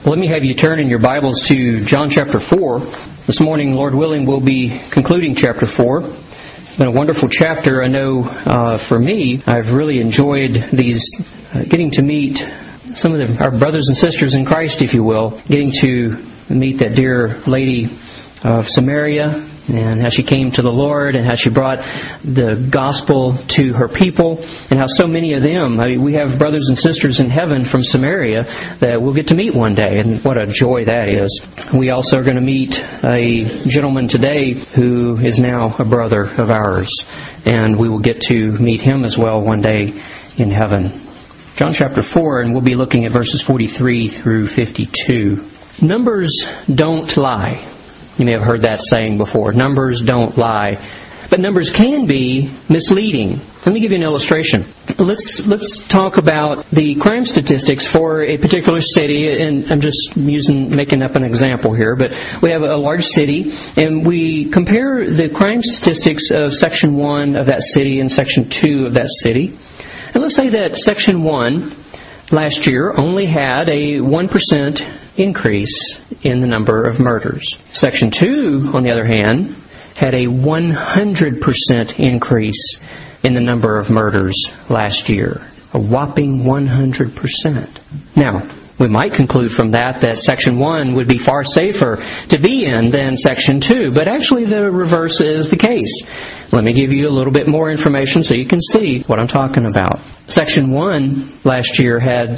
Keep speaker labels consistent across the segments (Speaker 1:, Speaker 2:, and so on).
Speaker 1: Let me have you turn in your Bibles to John chapter 4. This morning, Lord willing, we'll be concluding chapter 4. It's been a wonderful chapter. I know for me, I've really enjoyed these, getting to meet some of our brothers and sisters in Christ, if you will, getting to meet that dear lady of Samaria, and how she came to the Lord, and how she brought the gospel to her people, and how so many of them, we have brothers and sisters in heaven from Samaria that we'll get to meet one day, and what a joy that is. We also are going to meet a gentleman today who is now a brother of ours, and we will get to meet him as well one day in heaven. John chapter 4, and we'll be looking at verses 43 through 52. Numbers don't lie. You may have heard that saying before. Numbers don't lie. But numbers can be misleading. Let me give you an illustration. Let's talk about the crime statistics for a particular city, and I'm just making up an example here, but we have a large city, and we compare the crime statistics of Section 1 of that city and Section 2 of that city. And let's say that Section 1 last year only had a 1% increase in the number of murders. Section 2, on the other hand, had a 100% increase in the number of murders last year. A whopping 100%. Now, we might conclude from that Section 1 would be far safer to be in than Section 2, but actually the reverse is the case. Let me give you a little bit more information so you can see what I'm talking about. Section 1 last year had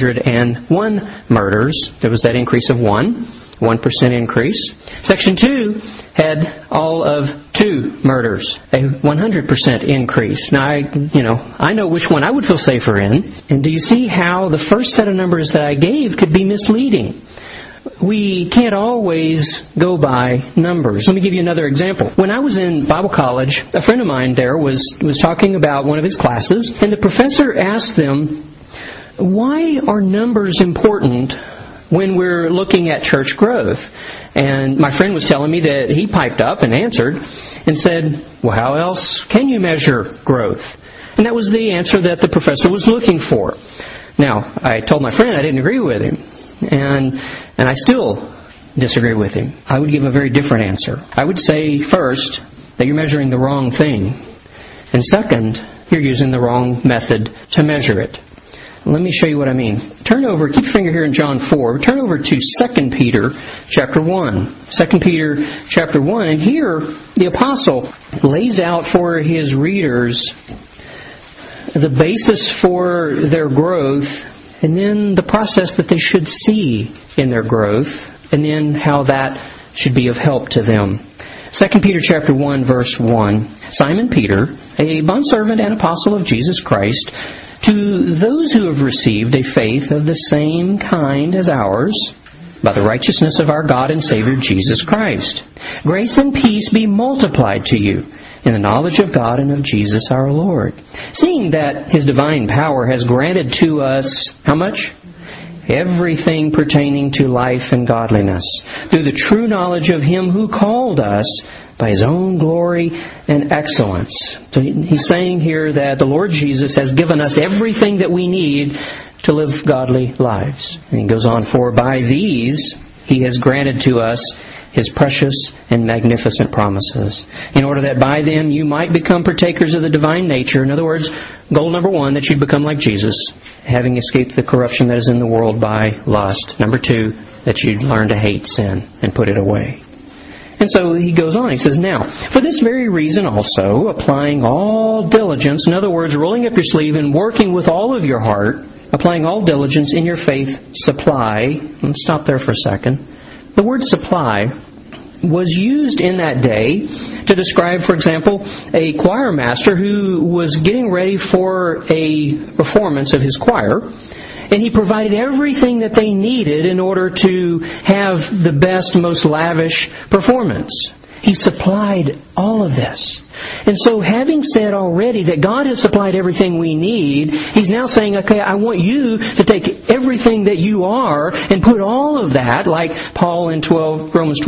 Speaker 1: 101 murders. There was that increase of 1% increase. Section 2 had all of 2 murders, a 100% increase. Now, I know which one I would feel safer in. And do you see how the first set of numbers that I gave could be misleading? We can't always go by numbers. Let me give you another example. When I was in Bible college, a friend of mine there was talking about one of his classes, and the professor asked them, why are numbers important when we're looking at church growth? And my friend was telling me that he piped up and answered and said, well, how else can you measure growth? And that was the answer that the professor was looking for. Now, I told my friend I didn't agree with him. And I still disagree with him. I would give a very different answer. I would say, first, that you're measuring the wrong thing. And second, you're using the wrong method to measure it. Let me show you what I mean. Turn over, keep your finger here in John 4. Turn over to 2 Peter chapter 1. 2 Peter chapter 1. And here, the apostle lays out for his readers the basis for their growth, and then the process that they should see in their growth, and then how that should be of help to them. 2 Peter chapter 1, verse 1. Simon Peter, a bondservant and apostle of Jesus Christ, to those who have received a faith of the same kind as ours, by the righteousness of our God and Savior Jesus Christ. Grace and peace be multiplied to you in the knowledge of God and of Jesus our Lord. Seeing that His divine power has granted to us, how much? Everything pertaining to life and godliness, through the true knowledge of Him who called us by His own glory and excellence. So he's saying here that the Lord Jesus has given us everything that we need to live godly lives. And he goes on, for by these He has granted to us His precious and magnificent promises, in order that by them you might become partakers of the divine nature. In other words, goal number 1, that you'd become like Jesus, having escaped the corruption that is in the world by lust. Number 2, that you'd learn to hate sin and put it away. And so he goes on, he says, now, for this very reason also, applying all diligence, in other words, rolling up your sleeve and working with all of your heart, applying all diligence in your faith, supply. Let's stop there for a second. The word supply was used in that day to describe, for example, a choir master who was getting ready for a performance of his choir, and he provided everything that they needed in order to have the best, most lavish performance. He supplied all of this. And so having said already that God has supplied everything we need, He's now saying, okay, I want you to take everything that you are and put all of that, like Paul in Romans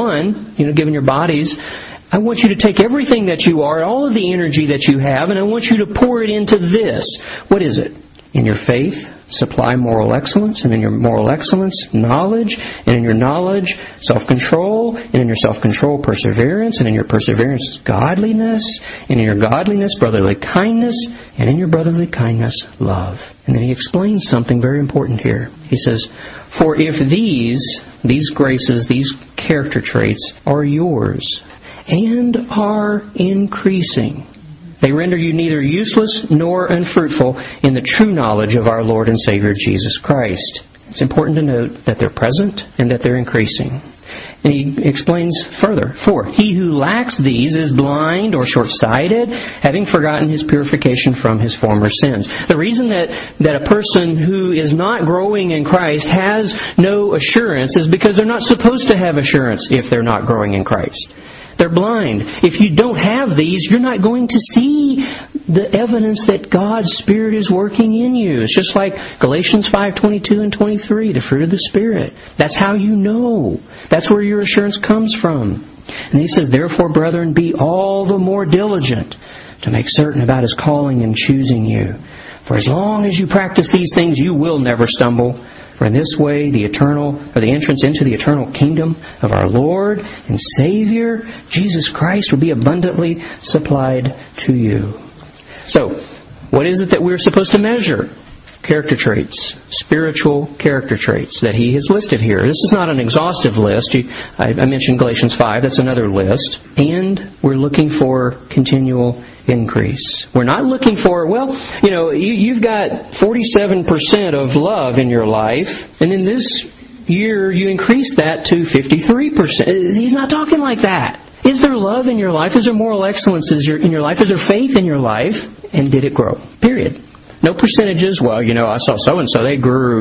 Speaker 1: 12:1, given your bodies, I want you to take everything that you are, all of the energy that you have, and I want you to pour it into this. What is it? In your faith, supply moral excellence, and in your moral excellence, knowledge, and in your knowledge, self-control, and in your self-control, perseverance, and in your perseverance, godliness, and in your godliness, brotherly kindness, and in your brotherly kindness, love. And then he explains something very important here. He says, for if these graces, these character traits are yours and are increasing, they render you neither useless nor unfruitful in the true knowledge of our Lord and Savior Jesus Christ. It's important to note that they're present and that they're increasing. And he explains further, for he who lacks these is blind or short-sighted, having forgotten his purification from his former sins. The reason that a person who is not growing in Christ has no assurance is because they're not supposed to have assurance if they're not growing in Christ. They're blind. If you don't have these, you're not going to see the evidence that God's Spirit is working in you. It's just like Galatians 5:22 and 23, the fruit of the Spirit. That's how you know. That's where your assurance comes from. And he says, therefore, brethren, be all the more diligent to make certain about His calling and choosing you. For as long as you practice these things, you will never stumble. For in this way, the entrance into the eternal kingdom of our Lord and Savior, Jesus Christ, will be abundantly supplied to you. So, what is it that we're supposed to measure? Character traits, spiritual character traits that he has listed here. This is not an exhaustive list. I mentioned Galatians 5, that's another list. And we're looking for continual increase. We're not looking for, you've got 47% of love in your life, and in this year you increase that to 53%. He's not talking like that. Is there love in your life? Is there moral excellence in your life? Is there faith in your life? And did it grow? Period. No percentages. Well, I saw so-and-so, they grew,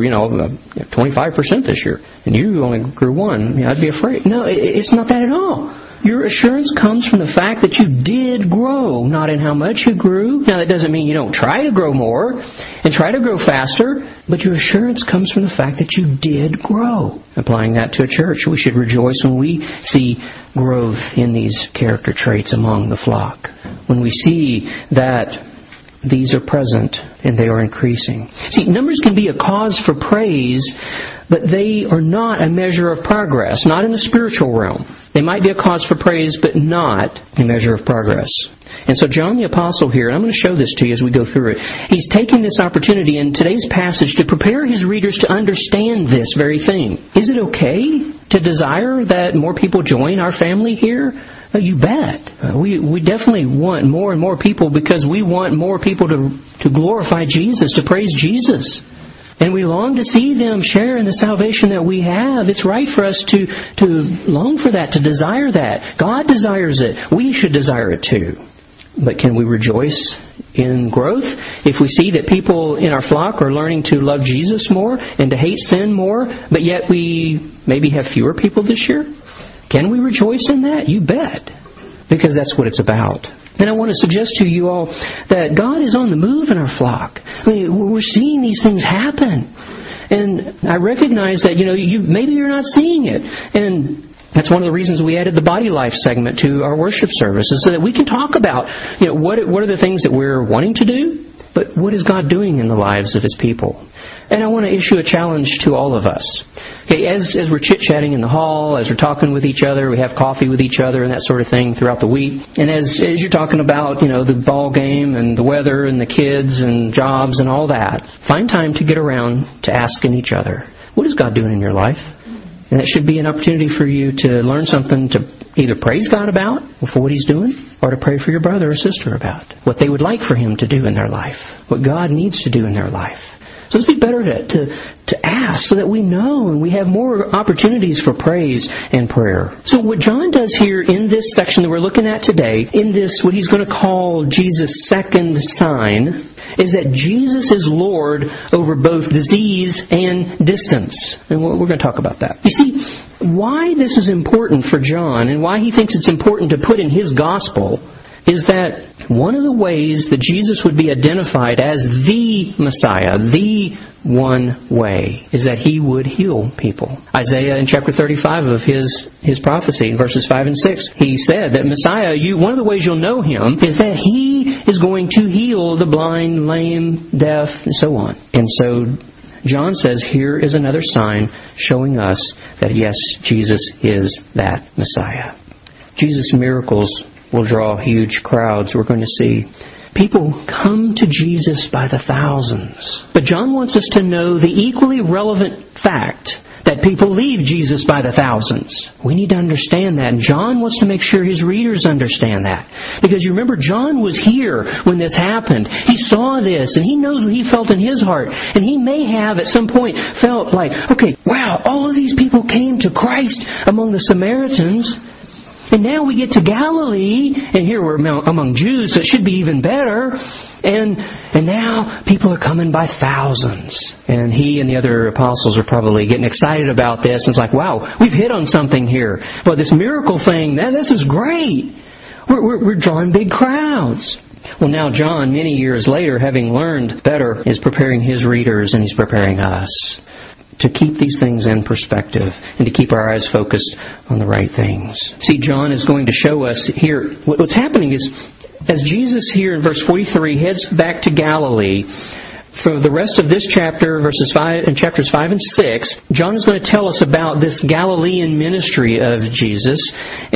Speaker 1: 25% this year, and you only grew 1. I'd be afraid. No, it's not that at all. Your assurance comes from the fact that you did grow, not in how much you grew. Now, that doesn't mean you don't try to grow more and try to grow faster, but your assurance comes from the fact that you did grow. Applying that to a church, we should rejoice when we see growth in these character traits among the flock. When we see that these are present and they are increasing. See, numbers can be a cause for praise, but they are not a measure of progress, not in the spiritual realm. They might be a cause for praise, but not a measure of progress. And so John the Apostle here, and I'm going to show this to you as we go through it, he's taking this opportunity in today's passage to prepare his readers to understand this very thing. Is it okay to desire that more people join our family here? Oh, you bet. We definitely want more and more people because we want more people to glorify Jesus, to praise Jesus. And we long to see them share in the salvation that we have. It's right for us to long for that, to desire that. God desires it. We should desire it too. But can we rejoice in growth if we see that people in our flock are learning to love Jesus more and to hate sin more, but yet we maybe have fewer people this year? Can we rejoice in that? You bet. Because that's what it's about. And I want to suggest to you all that God is on the move in our flock. We're seeing these things happen. And I recognize that, maybe you're not seeing it. And that's one of the reasons we added the Body Life segment to our worship services, so that we can talk about, what are the things that we're wanting to do, but what is God doing in the lives of His people? And I want to issue a challenge to all of us. Okay, as we're chit-chatting in the hall, as we're talking with each other, we have coffee with each other and that sort of thing throughout the week. And as you're talking about, the ball game and the weather and the kids and jobs and all that, find time to get around to asking each other, what is God doing in your life? And that should be an opportunity for you to learn something to either praise God about for what He's doing, or to pray for your brother or sister about what they would like for Him to do in their life, what God needs to do in their life. So let's be better to ask so that we know and we have more opportunities for praise and prayer. So what John does here in this section that we're looking at today, in this, what he's going to call Jesus' second sign, is that Jesus is Lord over both disease and distance. And we're going to talk about that. You see, why this is important for John and why he thinks it's important to put in his gospel is that one of the ways that Jesus would be identified as the Messiah, the one way, is that He would heal people. Isaiah in chapter 35 of his prophecy, in verses 5 and 6, he said that Messiah, one of the ways you'll know Him is that He is going to heal the blind, lame, deaf, and so on. And so John says here is another sign showing us that yes, Jesus is that Messiah. Jesus' miracles will draw huge crowds. We're going to see people come to Jesus by the thousands. But John wants us to know the equally relevant fact that people leave Jesus by the thousands. We need to understand that. And John wants to make sure his readers understand that. Because you remember, John was here when this happened. He saw this, and he knows what he felt in his heart. And he may have at some point felt like, okay, wow, all of these people came to Christ among the Samaritans. And now we get to Galilee, and here we're among Jews, so it should be even better. And now people are coming by thousands. And he and the other apostles are probably getting excited about this. And it's like, wow, we've hit on something here. Well, this miracle thing, this is great. We're drawing big crowds. Well, now John, many years later, having learned better, is preparing his readers, and he's preparing us to keep these things in perspective and to keep our eyes focused on the right things. See, John is going to show us here, what's happening is, as Jesus here in verse 43 heads back to Galilee, for the rest of this chapter, chapters 5 and 6, John is going to tell us about this Galilean ministry of Jesus.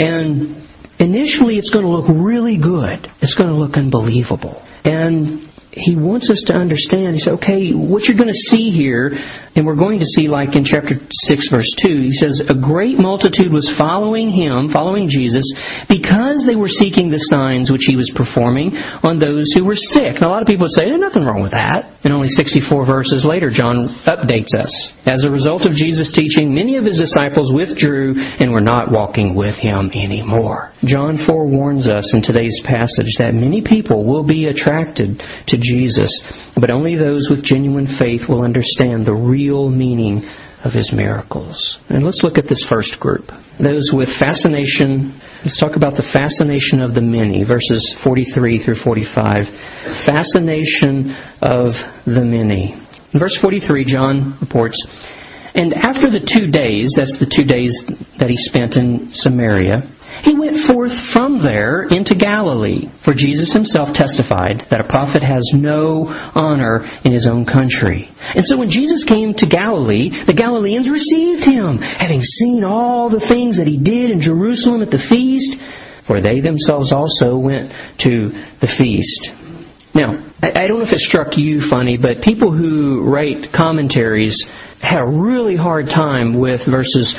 Speaker 1: And initially it's going to look really good. It's going to look unbelievable. And he wants us to understand. He said, okay, what you're going to see here, and we're going to see like in chapter 6, verse 2, he says, a great multitude was following Jesus, because they were seeking the signs which he was performing on those who were sick. Now, a lot of people would say, there's nothing wrong with that. And only 64 verses later, John updates us. As a result of Jesus' teaching, many of his disciples withdrew and were not walking with him anymore. John forewarns us in today's passage that many people will be attracted to Jesus, but only those with genuine faith will understand the real meaning of his miracles. And let's look at this first group. Those with fascination. Let's talk about the fascination of the many. Verses 43 through 45. Fascination of the many. In verse 43, John reports, and after the 2 days, that's the 2 days that he spent in Samaria, he went forth from there into Galilee. For Jesus himself testified that a prophet has no honor in his own country. And so when Jesus came to Galilee, the Galileans received him, having seen all the things that he did in Jerusalem at the feast, for they themselves also went to the feast. Now, I don't know if it struck you funny, but people who write commentaries had a really hard time with verses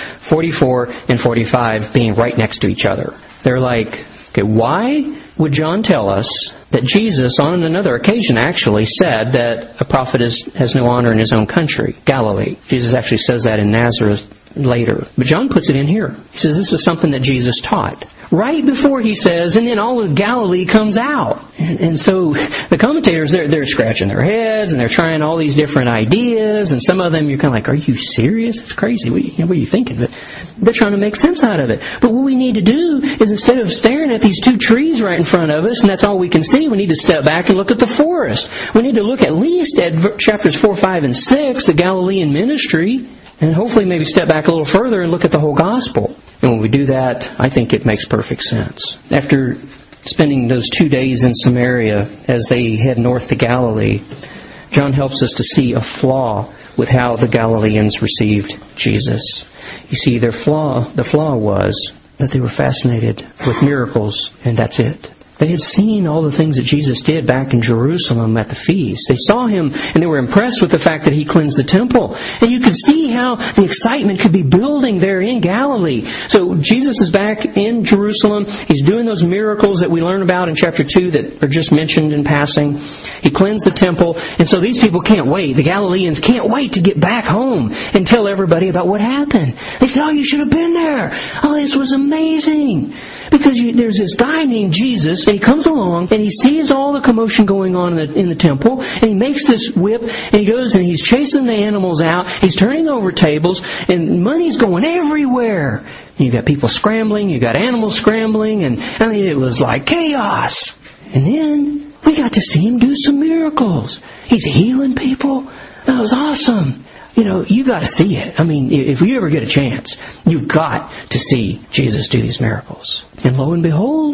Speaker 1: 44 and 45 being right next to each other. They're like, okay, why would John tell us that Jesus, on another occasion actually, said that a prophet has no honor in his own country, Galilee? Jesus actually says that in Nazareth later. But John puts it in here. He says this is something that Jesus taught. Right before he says, and then all of Galilee comes out. And so the commentators, they're scratching their heads and they're trying all these different ideas. And some of them you're kind of like, are you serious? It's crazy. What are you thinking? But they're trying to make sense out of it. But what we need to do is, instead of staring at these two trees right in front of us, and that's all we can see, we need to step back and look at the forest. We need to look at least at chapters 4, 5, and 6, the Galilean ministry. And hopefully maybe step back a little further and look at the whole gospel. And when we do that, I think it makes perfect sense. After spending those 2 days in Samaria as they head north to Galilee, John helps us to see a flaw with how the Galileans received Jesus. You see, the flaw was that they were fascinated with miracles, and that's it. They had seen all the things that Jesus did back in Jerusalem at the feast. They saw him and they were impressed with the fact that he cleansed the temple. And you could see how the excitement could be building there in Galilee. So Jesus is back in Jerusalem. He's doing those miracles that we learn about in chapter 2 that are just mentioned in passing. He cleansed the temple. And so these people can't wait. The Galileans can't wait to get back home and tell everybody about what happened. They said, oh, you should have been there. Oh, this was amazing. Because there's this guy named Jesus, and he comes along, and he sees all the commotion going on in the temple, and he makes this whip, and he goes and he's chasing the animals out, he's turning over tables, and money's going everywhere. And you got people scrambling, you got animals scrambling, and I mean, it was like chaos. And then we got to see him do some miracles. He's healing people. That was awesome. You know, you got to see it. I mean, if you ever get a chance, you've got to see Jesus do these miracles. And lo and behold,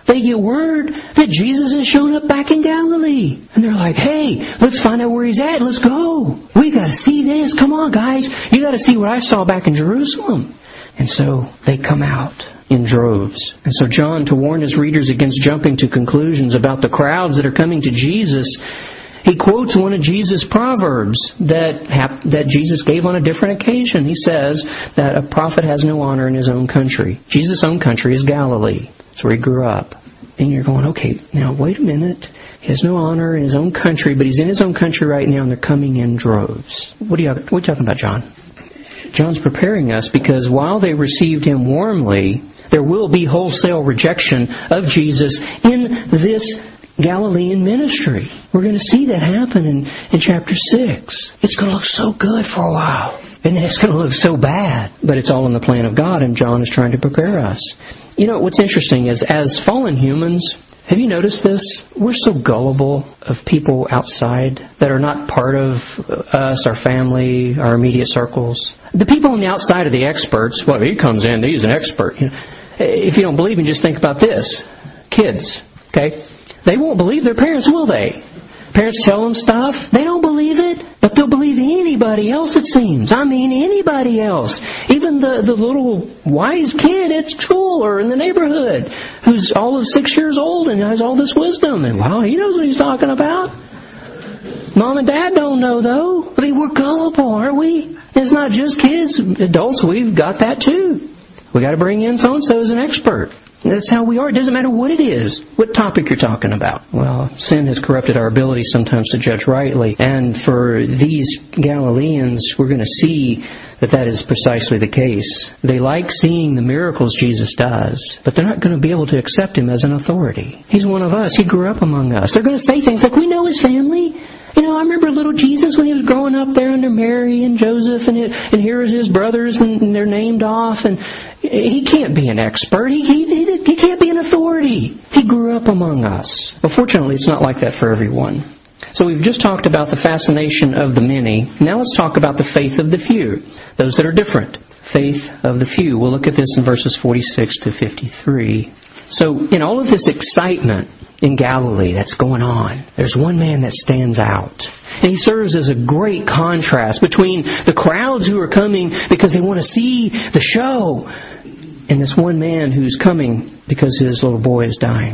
Speaker 1: they get word that Jesus has shown up back in Galilee. And they're like, hey, let's find out where He's at. Let's go. We got to see this. Come on, guys. You got to see what I saw back in Jerusalem. And so they come out in droves. And so John, to warn his readers against jumping to conclusions about the crowds that are coming to Jesus, he quotes one of Jesus' proverbs that Jesus gave on a different occasion. He says that a prophet has no honor in his own country. Jesus' own country is Galilee. That's where He grew up. And you're going, okay, now wait a minute. He has no honor in his own country, but He's in his own country right now and they're coming in droves. What are you talking about, John? John's preparing us because while they received Him warmly, there will be wholesale rejection of Jesus in this Galilean ministry. We're going to see that happen in chapter 6. It's going to look so good for a while. And then it's going to look so bad. But it's all in the plan of God, and John is trying to prepare us. You know, what's interesting is, as fallen humans, have you noticed this? We're so gullible of people outside that are not part of us, our family, our immediate circles. The people on the outside are the experts. Well, he comes in, he's an expert. You know, if you don't believe me, just think about this. Kids, okay? They won't believe their parents, will they? Parents tell them stuff. They don't believe it, but they'll believe anybody else, it seems. I mean, anybody else. Even the little wise kid at school or in the neighborhood who's all of 6 years old and has all this wisdom. And wow, he knows what he's talking about. Mom and Dad don't know, though. I mean, we're gullible, aren't we? It's not just kids. Adults, we've got that too. We got to bring in so-and-so as an expert. That's how we are. It doesn't matter what it is, what topic you're talking about. Well, sin has corrupted our ability sometimes to judge rightly. And for these Galileans, we're going to see that is precisely the case. They like seeing the miracles Jesus does, but they're not going to be able to accept Him as an authority. He's one of us. He grew up among us. They're going to say things like, we know His family. You know, I remember little Jesus when He was growing up there under Mary and Joseph, and here are His brothers, and they're named off, and He can't be an expert. He can't be an authority. He grew up among us. But fortunately, it's not like that for everyone. So we've just talked about the fascination of the many. Now let's talk about the faith of the few, those that are different. Faith of the few. We'll look at this in verses 46 to 53. So in all of this excitement in Galilee that's going on, there's one man that stands out. And he serves as a great contrast between the crowds who are coming because they want to see the show, and this one man who's coming because his little boy is dying.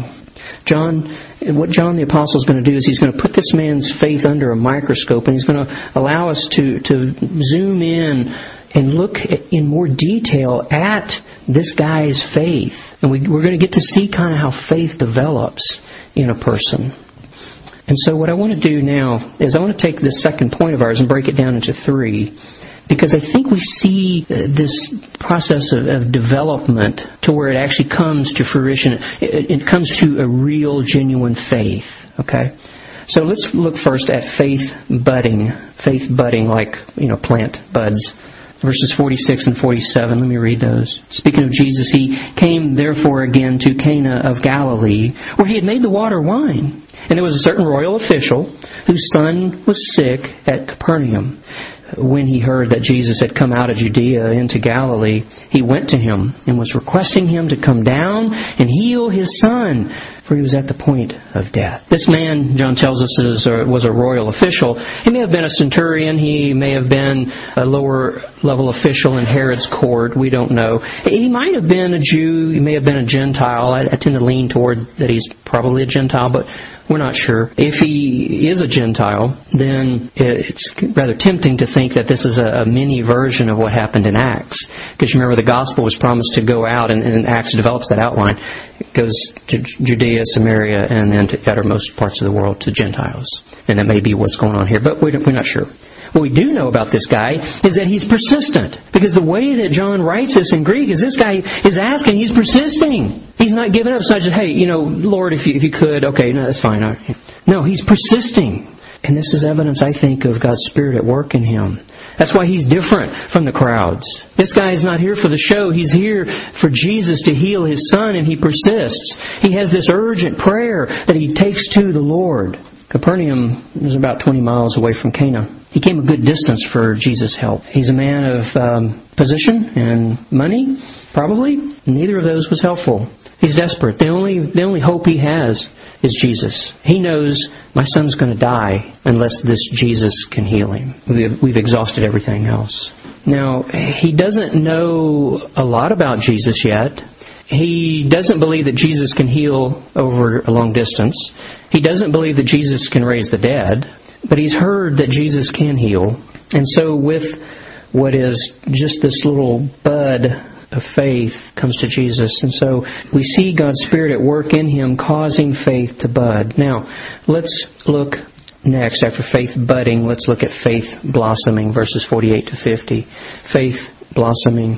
Speaker 1: What John the Apostle is going to do is he's going to put this man's faith under a microscope, and he's going to allow us to zoom in and look in more detail at this guy's faith. And we're going to get to see kind of how faith develops in a person. And so what I want to do now is I want to take this second point of ours and break it down into 3. Because I think we see this process of development to where it actually comes to fruition. It comes to a real, genuine faith. Okay? So let's look first at faith budding. Faith budding like, plant buds. Verses 46 and 47, let me read those. Speaking of Jesus, He came therefore again to Cana of Galilee, where He had made the water wine. And there was a certain royal official whose son was sick at Capernaum. When he heard that Jesus had come out of Judea into Galilee, he went to Him and was requesting Him to come down and heal his son, for he was at the point of death. This man, John tells us, was a royal official. He may have been a centurion. He may have been a lower level official in Herod's court. We don't know. He might have been a Jew. He may have been a Gentile. I tend to lean toward that he's probably a Gentile, but we're not sure. If he is a Gentile, then it's rather tempting to think that this is a mini version of what happened in Acts. Because you remember the gospel was promised to go out, and Acts develops that outline. It goes to Judea, Samaria, and then to the uttermost parts of the world to Gentiles. And that may be what's going on here, but we're not sure. What we do know about this guy is that he's persistent. Because the way that John writes this in Greek is this guy is asking, he's persisting. He's not giving up. It's not just, hey, Lord, if you could, okay, no, that's fine. No, he's persisting. And this is evidence, I think, of God's Spirit at work in him. That's why he's different from the crowds. This guy is not here for the show. He's here for Jesus to heal his son, and he persists. He has this urgent prayer that he takes to the Lord. Capernaum is about 20 miles away from Cana. He came a good distance for Jesus' help. He's a man of position and money, probably. Neither of those was helpful. He's desperate. The only hope he has is Jesus. He knows, my son's going to die unless this Jesus can heal him. We've exhausted everything else. Now, he doesn't know a lot about Jesus yet. He doesn't believe that Jesus can heal over a long distance. He doesn't believe that Jesus can raise the dead. But he's heard that Jesus can heal. And so with what is just this little bud of faith comes to Jesus. And so we see God's Spirit at work in him, causing faith to bud. Now, let's look next, after faith budding, let's look at faith blossoming, verses 48 to 50. Faith blossoming.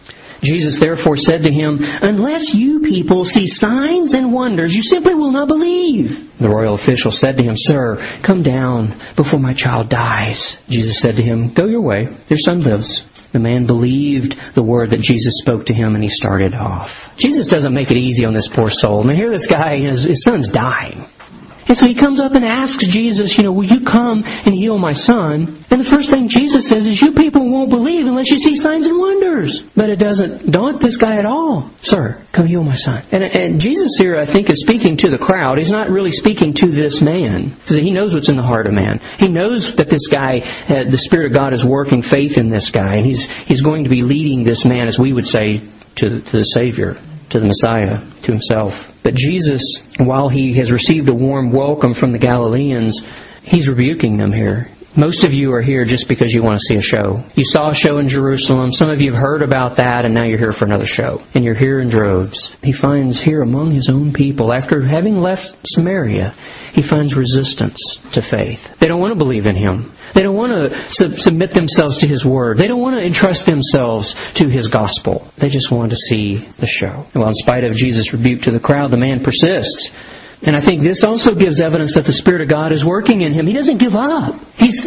Speaker 1: Jesus therefore said to him, unless you people see signs and wonders, you simply will not believe. The royal official said to him, Sir, come down before my child dies. Jesus said to him, Go your way, your son lives. The man believed the word that Jesus spoke to him, and he started off. Jesus doesn't make it easy on this poor soul. I mean, here this guy, his son's dying. And so he comes up and asks Jesus, will you come and heal my son? And the first thing Jesus says is, you people won't believe unless you see signs and wonders. But it doesn't daunt this guy at all. Sir, come heal my son. And Jesus here, I think, is speaking to the crowd. He's not really speaking to this man, because he knows what's in the heart of man. He knows that this guy, the Spirit of God is working faith in this guy. And he's going to be leading this man, as we would say, to the Savior, to the Messiah, to himself. But Jesus, while he has received a warm welcome from the Galileans, he's rebuking them here. Most of you are here just because you want to see a show. You saw a show in Jerusalem. Some of you have heard about that, and now you're here for another show. And you're here in droves. He finds here among his own people, after having left Samaria, he finds resistance to faith. They don't want to believe in him. They don't want to submit themselves to his word. They don't want to entrust themselves to his gospel. They just want to see the show. Well, in spite of Jesus' rebuke to the crowd, the man persists. And I think this also gives evidence that the Spirit of God is working in him. He doesn't give up.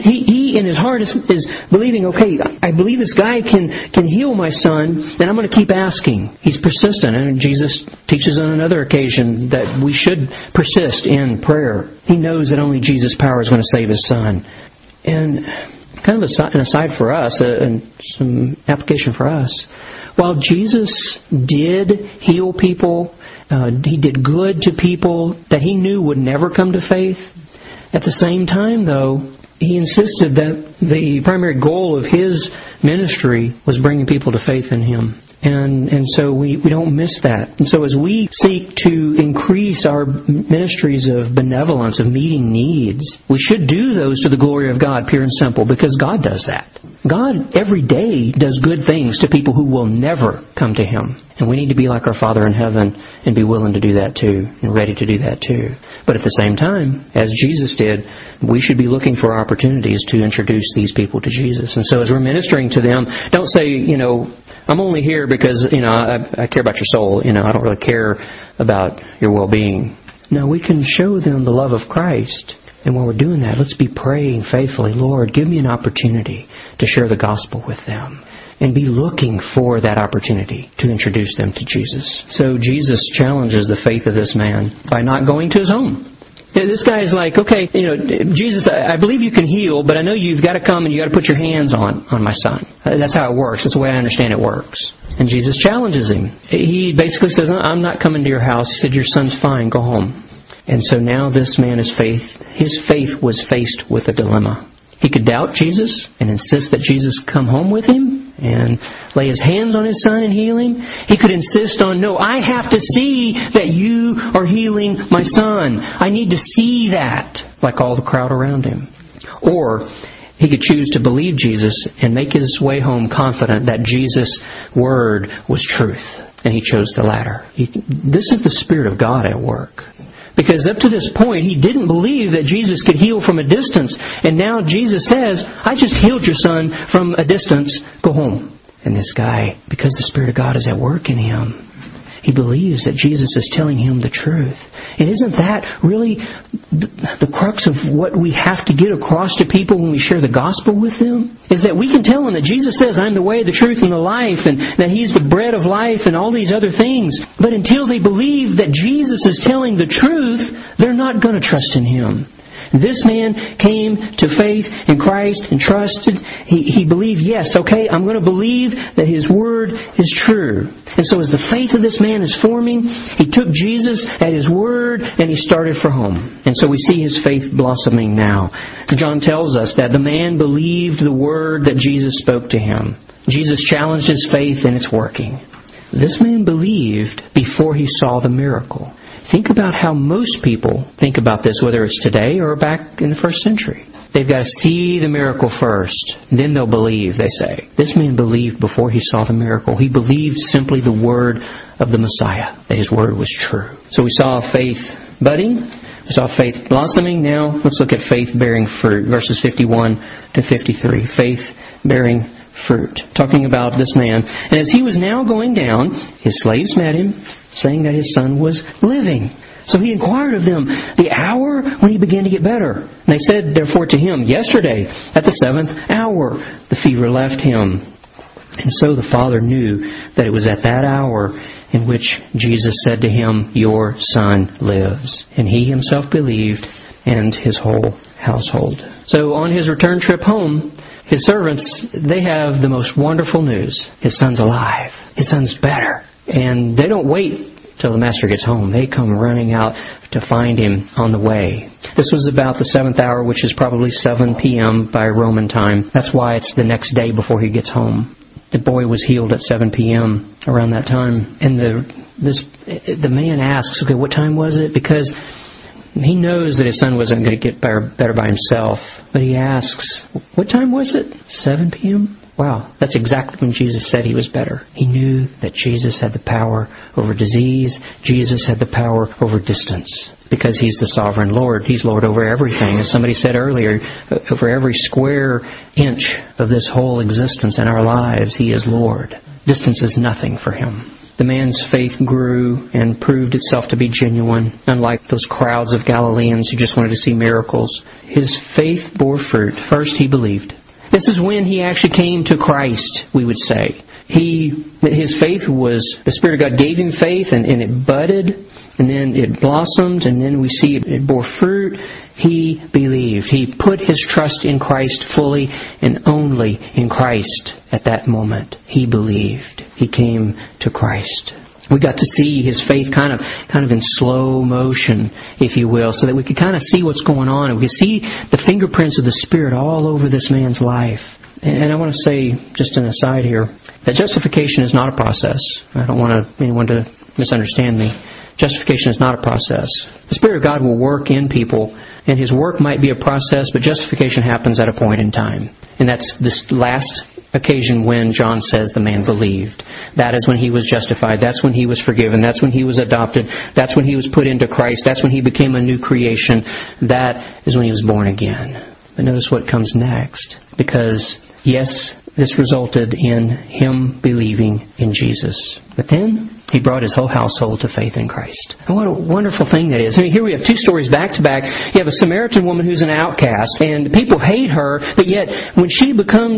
Speaker 1: He in his heart is believing, okay, I believe this guy can heal my son, and I'm going to keep asking. He's persistent. And Jesus teaches on another occasion that we should persist in prayer. He knows that only Jesus' power is going to save his son. And kind of an aside for us, and some application for us, while Jesus did heal people, he did good to people that he knew would never come to faith, at the same time, though, he insisted that the primary goal of his ministry was bringing people to faith in him. And so we don't miss that. And so as we seek to increase our ministries of benevolence, of meeting needs, we should do those to the glory of God, pure and simple, because God does that. God every day does good things to people who will never come to him. And we need to be like our Father in heaven and be willing to do that too, and ready to do that too. But at the same time, as Jesus did, we should be looking for opportunities to introduce these people to Jesus. And so as we're ministering to them, don't say, I'm only here because, I care about your soul. I don't really care about your well-being. No, we can show them the love of Christ. And while we're doing that, let's be praying faithfully, Lord, give me an opportunity to share the gospel with them. And be looking for that opportunity to introduce them to Jesus. So Jesus challenges the faith of this man by not going to his home. This guy is like, okay, Jesus, I believe you can heal, but I know you've got to come and you've got to put your hands on my son. That's how it works. That's the way I understand it works. And Jesus challenges him. He basically says, I'm not coming to your house. He said, your son's fine. Go home. And so now this man, his faith was faced with a dilemma. He could doubt Jesus and insist that Jesus come home with him and lay his hands on his son and heal him. He could insist on, no, I have to see that you are healing my son. I need to see that, like all the crowd around him. Or he could choose to believe Jesus and make his way home confident that Jesus' word was truth. And he chose the latter. This is the Spirit of God at work. Because up to this point, he didn't believe that Jesus could heal from a distance. And now Jesus says, I just healed your son from a distance. Go home. And this guy, because the Spirit of God is at work in him, he believes that Jesus is telling him the truth. And isn't that really the crux of what we have to get across to people when we share the gospel with them? Is that we can tell them that Jesus says, I'm the way, the truth, and the life, and that He's the bread of life, and all these other things. But until they believe that Jesus is telling the truth, they're not going to trust in Him. This man came to faith in Christ and trusted. He believed, yes, okay, I'm going to believe that His Word is true. And so as the faith of this man is forming, he took Jesus at His Word and he started for home. And so we see his faith blossoming now. John tells us that the man believed the word that Jesus spoke to him. Jesus challenged his faith and it's working. This man believed before he saw the miracle. Think about how most people think about this, whether it's today or back in the first century. They've got to see the miracle first, then they'll believe, they say. This man believed before he saw the miracle. He believed simply the word of the Messiah, that His Word was true. So we saw faith budding, we saw faith blossoming. Now let's look at faith bearing fruit, verses 51 to 53. Faith bearing fruit. Talking about this man. And as he was now going down, his slaves met him, saying that his son was living. So he inquired of them the hour when he began to get better. And they said, therefore, to him, yesterday, at the 7th hour, the fever left him. And so the father knew that it was at that hour in which Jesus said to him, your son lives. And he himself believed, and his whole household. So on his return trip home, his servants, they have the most wonderful news. His son's alive. His son's better. And they don't wait till the master gets home. They come running out to find him on the way. This was about the 7th hour, which is probably 7 p.m. by Roman time. That's why it's the next day before he gets home. The boy was healed at 7 p.m. around that time. And the man asks, okay, what time was it? Because he knows that his son wasn't going to get better by himself. But he asks, what time was it? 7 p.m.? Wow, that's exactly when Jesus said he was better. He knew that Jesus had the power over disease. Jesus had the power over distance. Because He's the sovereign Lord. He's Lord over everything. As somebody said earlier, over every square inch of this whole existence in our lives, He is Lord. Distance is nothing for Him. The man's faith grew and proved itself to be genuine, unlike those crowds of Galileans who just wanted to see miracles. His faith bore fruit. First, he believed. This is when he actually came to Christ, we would say. His faith was, the Spirit of God gave him faith, and it budded, and then it blossomed, and then we see it bore fruit. He believed. He put his trust in Christ fully and only in Christ at that moment. He believed. He came to Christ. We got to see his faith kind of in slow motion, if you will, so that we could kind of see what's going on, and we could see the fingerprints of the Spirit all over this man's life. And I want to say, just an aside here, that justification is not a process. I don't want anyone to misunderstand me. Justification is not a process. The Spirit of God will work in people, and His work might be a process, but justification happens at a point in time. And that's this last occasion when John says the man believed. That is when he was justified. That's when he was forgiven. That's when he was adopted. That's when he was put into Christ. That's when he became a new creation. That is when he was born again. But notice what comes next. Because, yes, this resulted in him believing in Jesus. But then he brought his whole household to faith in Christ. And what a wonderful thing that is. I mean, here we have two stories back to back. You have a Samaritan woman who's an outcast, and people hate her, but yet when she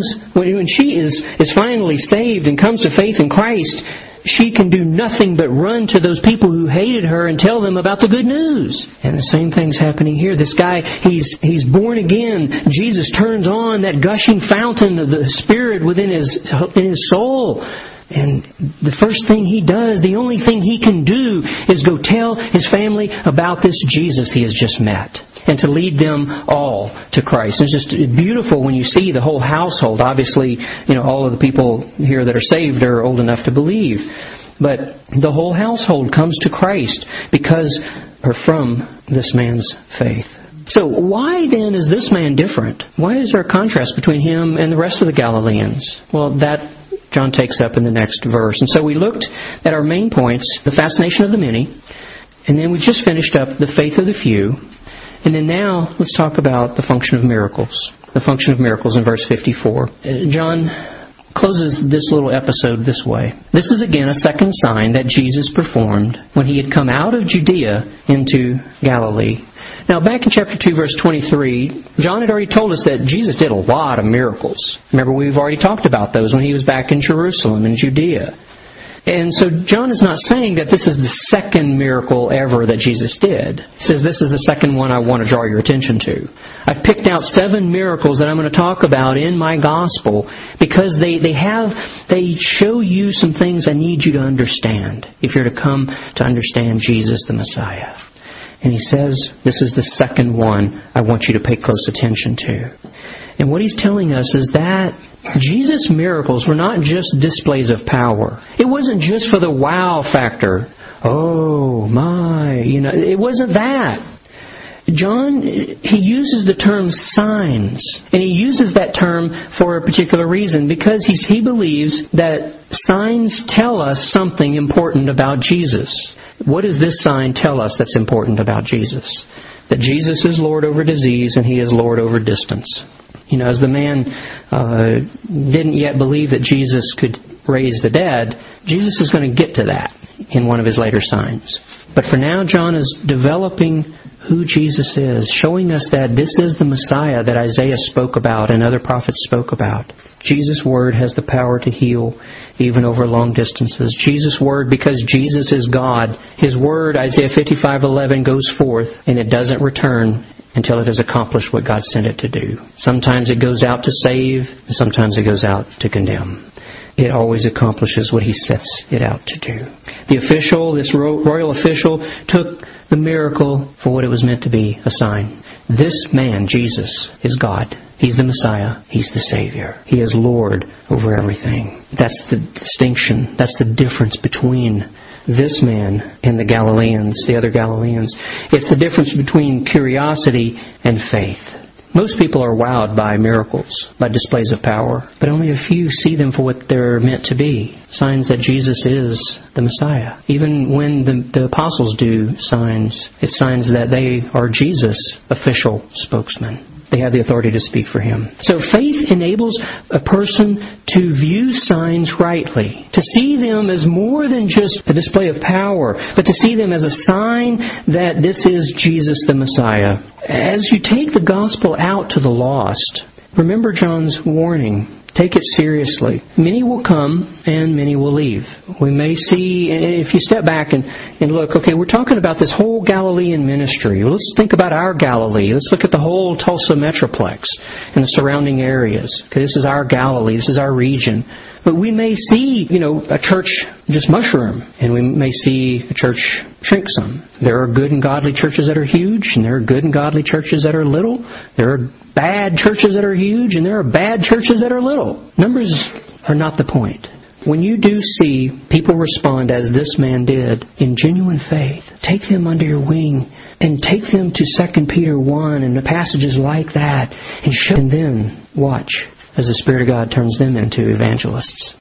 Speaker 1: is finally saved and comes to faith in Christ, she can do nothing but run to those people who hated her and tell them about the good news. And the same thing's happening here. This guy, he's born again. Jesus turns on that gushing fountain of the Spirit within his soul. And the first thing he does, the only thing he can do, is go tell his family about this Jesus he has just met, and to lead them all to Christ. It's just beautiful when you see the whole household. Obviously, all of the people here that are saved are old enough to believe. But the whole household comes to Christ because or from this man's faith. So why then is this man different? Why is there a contrast between him and the rest of the Galileans? Well, that John takes up in the next verse. And so we looked at our main points, the fascination of the many, and then we just finished up the faith of the few. And then now let's talk about the function of miracles. The function of miracles in verse 54. John closes this little episode this way. This is again a second sign that Jesus performed when he had come out of Judea into Galilee. Now, back in chapter 2, verse 23, John had already told us that Jesus did a lot of miracles. Remember, we've already talked about those when he was back in Jerusalem and Judea. And so John is not saying that this is the second miracle ever that Jesus did. He says this is the second one I want to draw your attention to. I've picked out 7 miracles that I'm going to talk about in my gospel because they show you some things I need you to understand if you're to come to understand Jesus the Messiah. And he says this is the second one I want you to pay close attention to. And what he's telling us is that Jesus' miracles were not just displays of power. It wasn't just for the wow factor. Oh my, it wasn't that. John, he uses the term signs, and he uses that term for a particular reason, because he believes that signs tell us something important about Jesus. What does this sign tell us that's important about Jesus? That Jesus is Lord over disease and He is Lord over distance. As the man didn't yet believe that Jesus could raise the dead, Jesus is going to get to that in one of His later signs. But for now, John is developing who Jesus is, showing us that this is the Messiah that Isaiah spoke about and other prophets spoke about. Jesus' Word has the power to heal even over long distances. Jesus' Word, because Jesus is God, His Word, Isaiah 55:11, goes forth and it doesn't return until it has accomplished what God sent it to do. Sometimes it goes out to save, and sometimes it goes out to condemn. It always accomplishes what He sets it out to do. The official, this royal official, took the miracle for what it was meant to be, a sign. This man, Jesus, is God. He's the Messiah. He's the Savior. He is Lord over everything. That's the distinction. That's the difference between this man and the Galileans, the other Galileans. It's the difference between curiosity and faith. Most people are wowed by miracles, by displays of power, but only a few see them for what they're meant to be. Signs that Jesus is the Messiah. Even when the apostles do signs, it's signs that they are Jesus' official spokesman. They have the authority to speak for Him. So faith enables a person to view signs rightly, to see them as more than just a display of power, but to see them as a sign that this is Jesus the Messiah. As you take the gospel out to the lost, remember John's warning. Take it seriously. Many will come and many will leave. We may see, if you step back and look, okay, we're talking about this whole Galilean ministry. Well, let's think about our Galilee. Let's look at the whole Tulsa Metroplex and the surrounding areas. Okay, this is our Galilee. This is our region. But we may see, a church just mushroom, and we may see a church shrink some. There are good and godly churches that are huge, and there are good and godly churches that are little. There are bad churches that are huge, and there are bad churches that are little. Numbers are not the point. When you do see people respond as this man did in genuine faith, take them under your wing and take them to 2 Peter 1 and the passages like that and then watch as the Spirit of God turns them into evangelists.